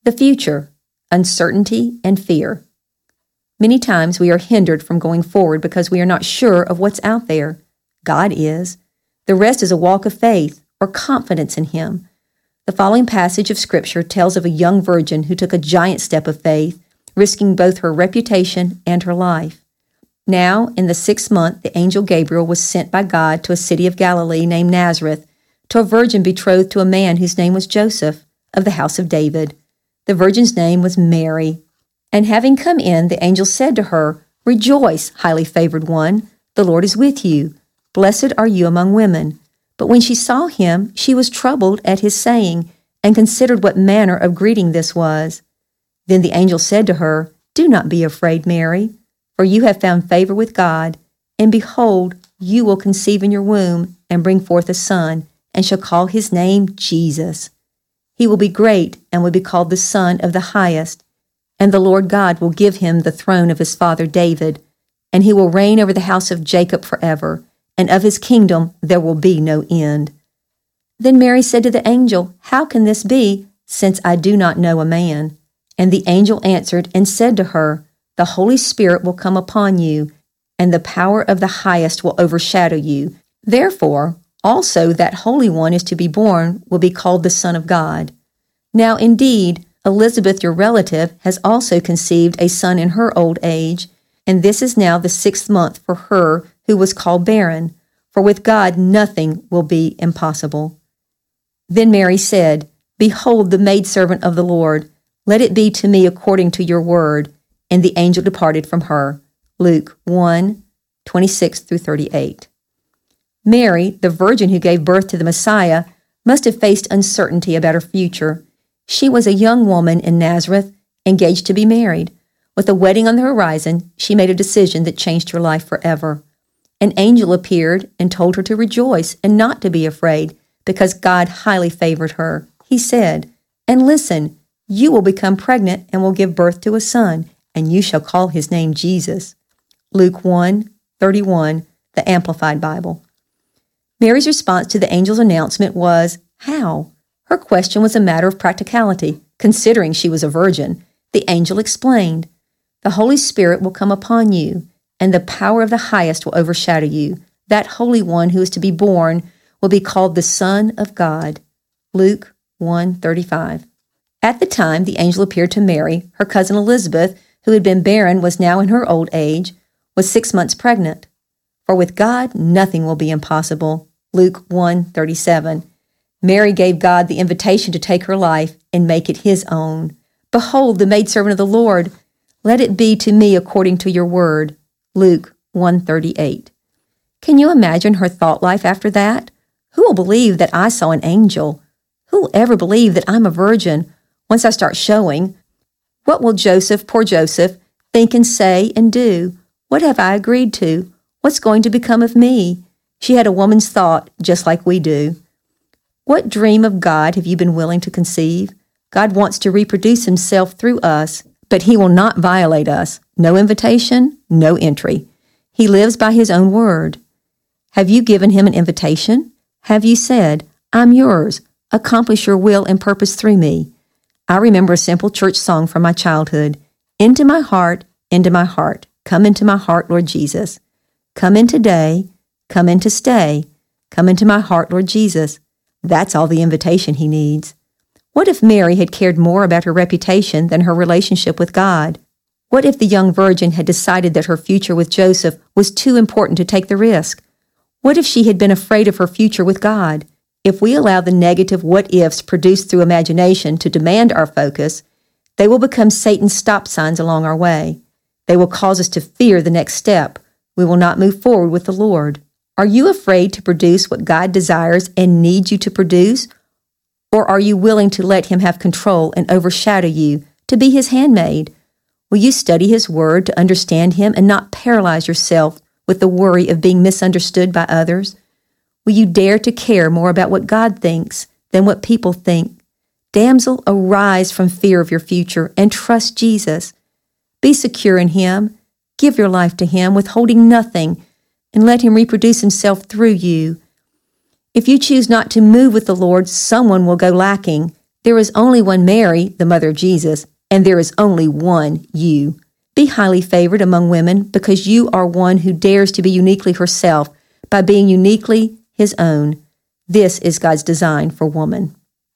The future, uncertainty, and fear. Many times we are hindered from going forward because we are not sure of what's out there. God is. The rest is a walk of faith or confidence in Him. The following passage of Scripture tells of a young virgin who took a giant step of faith, risking both her reputation and her life. Now, in the 6th month, the angel Gabriel was sent by God to a city of Galilee named Nazareth, to a virgin betrothed to a man whose name was Joseph, of the house of David. The virgin's name was Mary. And having come in, the angel said to her, "Rejoice, highly favored one, the Lord is with you. Blessed are you among women." But when she saw him, she was troubled at his saying, and considered what manner of greeting this was. Then the angel said to her, "Do not be afraid, Mary, for you have found favor with God, and behold, you will conceive in your womb, and bring forth a son, and shall call his name Jesus. He will be great, and will be called the Son of the Highest. And the Lord God will give him the throne of his father David, and he will reign over the house of Jacob forever, and of his kingdom there will be no end." Then Mary said to the angel, "How can this be, since I do not know a man?" And the angel answered and said to her, "The Holy Spirit will come upon you, and the power of the Highest will overshadow you. Therefore, also that Holy One is to be born will be called the Son of God. Now indeed, Elizabeth, your relative, has also conceived a son in her old age, and this is now the 6th month for her who was called barren, for with God nothing will be impossible." Then Mary said, "Behold the maidservant of the Lord, let it be to me according to your word." And the angel departed from her. Luke 1:26-38. Mary, the virgin who gave birth to the Messiah, must have faced uncertainty about her future. She was a young woman in Nazareth, engaged to be married. With a wedding on the horizon, she made a decision that changed her life forever. An angel appeared and told her to rejoice and not to be afraid, because God highly favored her. He said, "And listen, you will become pregnant and will give birth to a son, and you shall call his name Jesus." Luke 1:31, the Amplified Bible. Mary's response to the angel's announcement was, "How?" Her question was a matter of practicality, considering she was a virgin. The angel explained, "The Holy Spirit will come upon you, and the power of the Highest will overshadow you. That Holy One who is to be born will be called the Son of God." Luke 1:35. At the time the angel appeared to Mary, her cousin Elizabeth, who had been barren, was now in her old age, was 6 months pregnant. For with God nothing will be impossible. Luke 1:37. Mary gave God the invitation to take her life and make it his own. "Behold the maidservant of the Lord, let it be to me according to your word." Luke 1:38. Can you imagine her thought life after that? Who will believe that I saw an angel? Who will ever believe that I'm a virgin once I start showing? What will Joseph, poor Joseph, think and say and do? What have I agreed to? What's going to become of me? She had a woman's thought, just like we do. What dream of God have you been willing to conceive? God wants to reproduce himself through us, but he will not violate us. No invitation, no entry. He lives by his own word. Have you given him an invitation? Have you said, "I'm yours, accomplish your will and purpose through me"? I remember a simple church song from my childhood. Into my heart, come into my heart, Lord Jesus. Come in today, come in to stay, come into my heart, Lord Jesus. That's all the invitation he needs. What if Mary had cared more about her reputation than her relationship with God? What if the young virgin had decided that her future with Joseph was too important to take the risk? What if she had been afraid of her future with God? If we allow the negative what-ifs produced through imagination to demand our focus, they will become Satan's stop signs along our way. They will cause us to fear the next step. We will not move forward with the Lord. Are you afraid to produce what God desires and needs you to produce? Or are you willing to let him have control and overshadow you, to be his handmaid? Will you study his word to understand him and not paralyze yourself with the worry of being misunderstood by others? Will you dare to care more about what God thinks than what people think? Damsel, arise from fear of your future and trust Jesus. Be secure in him. Give your life to him, withholding nothing, and let him reproduce himself through you. If you choose not to move with the Lord, someone will go lacking. There is only one Mary, the mother of Jesus, and there is only one you. Be highly favored among women because you are one who dares to be uniquely herself by being uniquely his own. This is God's design for woman.